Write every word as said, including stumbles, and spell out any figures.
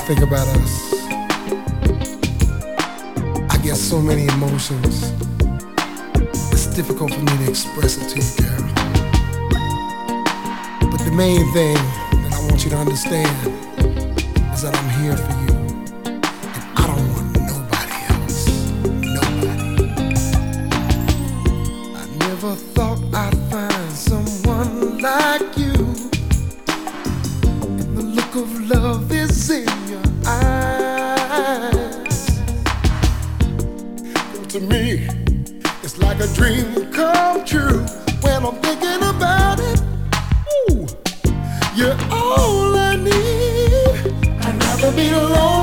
think about us, I get so many emotions. It's difficult for me to express it to you, girl. But the main thing that I want you to understand is that I'm here for you. And I don't want nobody else. Nobody. I never thought I'd find someone like you. And the look of love is in your eyes. To me, it's like a dream come true. When I'm thinking about it, ooh, you're all I need. I'd rather be alone